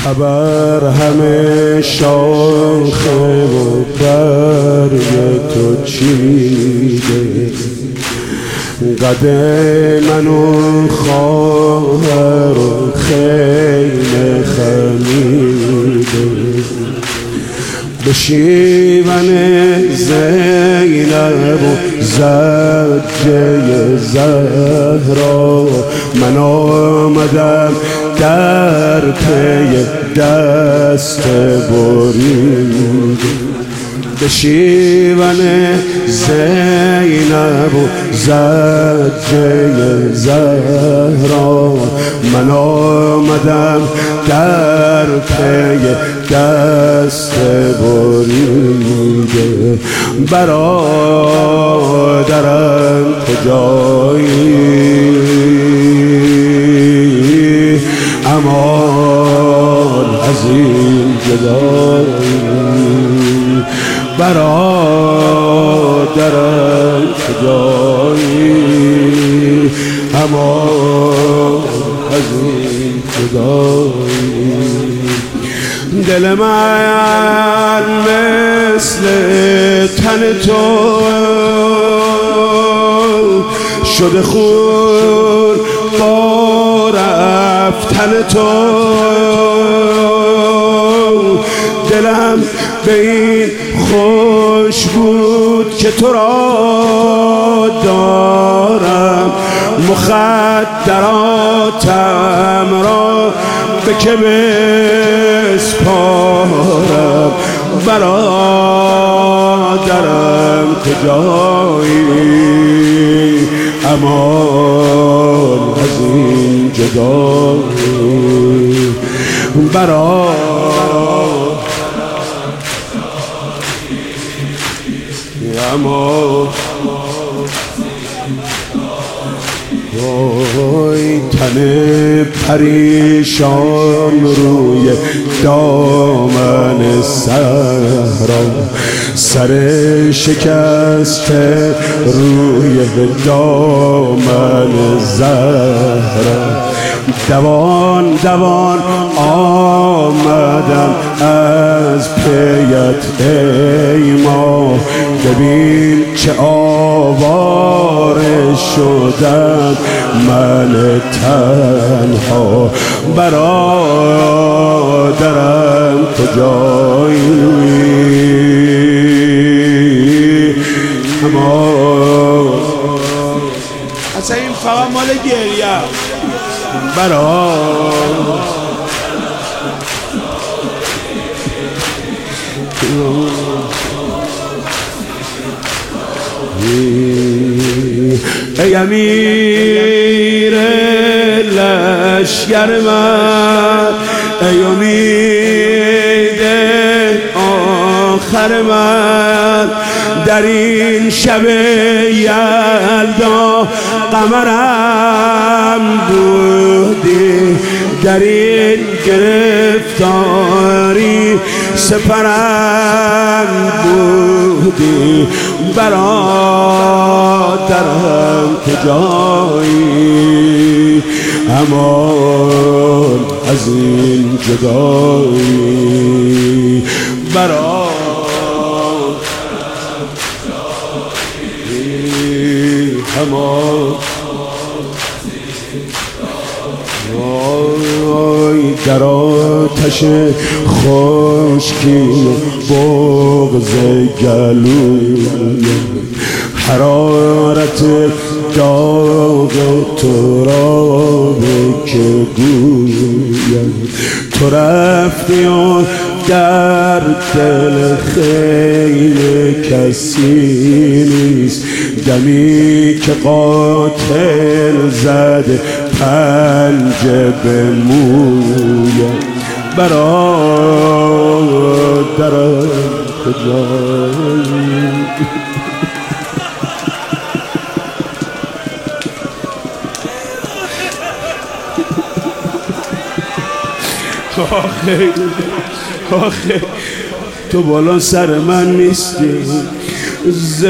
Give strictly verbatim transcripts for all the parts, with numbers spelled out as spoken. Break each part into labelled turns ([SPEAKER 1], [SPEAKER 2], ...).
[SPEAKER 1] خبر همه شاخه و برگ تو چیده، قد من و خواهر و خیمه خمیده، به شیون زینب و زجه زهرا من آمدم در پی دست بریده، به شیون زینب و زجه زهرا من آمدم در پی دست بریده، برادرم کجایی امان از این جدایی، برادرم کجایی امان از این جدایی، دل من مثل تن تو شده خون با رفتن تو، دلم به این خوش بود که تو را دارم، مخدراتم را به که بسپارم، برادرم کجایی امان از این جدایی، برادرم امان وای تن پریشان روی دامن صحرا، سر شکسته روی دامن زهرا، دوان دوان آمدم از پیت ای ما، ببین چه آواره شدم من تنها، برادرم کجایی اما اصلا این فقط مال گریه، برادرم ای امیر لشگر من، ای امید آخر من، در این شب یلدا قمرم بودی، در این گرفتاری سپرم بودی، برادرم کجایی امان از این جدایی، برادرم کجایی امان وای در آتش خشکی بغض گلویم، حرارت داغ تو را به که گویم، تو رفتی و در دل خیلی کسی نیست، دمی که قاتل زده پنجه به مویم، برادرم کجایی آخه آخه تو بالا سر من نیستی، ز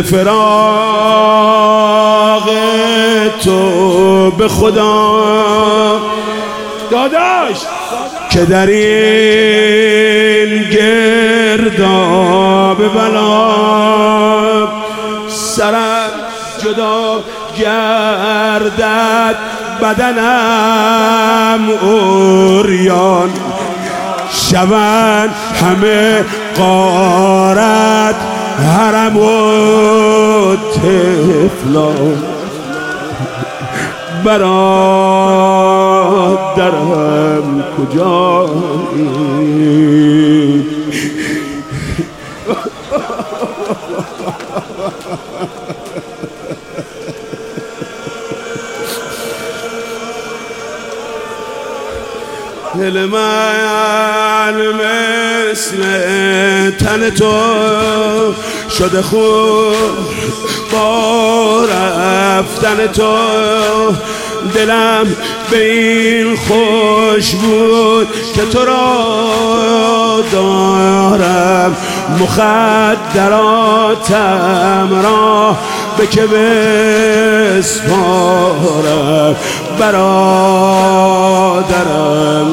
[SPEAKER 1] فراق تو به خدا داداش که در این گرداب بلا سرم جدا گردد بدنم اوریان شوند همه غارت حرم و طفلان برادرم کجایی دل من مثل تن تو شده خون با رفتن تو دلم به این خوش بود که تو را دارم مخدراتم را به که بسپارم برادرم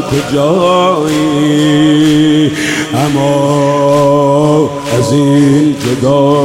[SPEAKER 1] کجایی اما از این جدا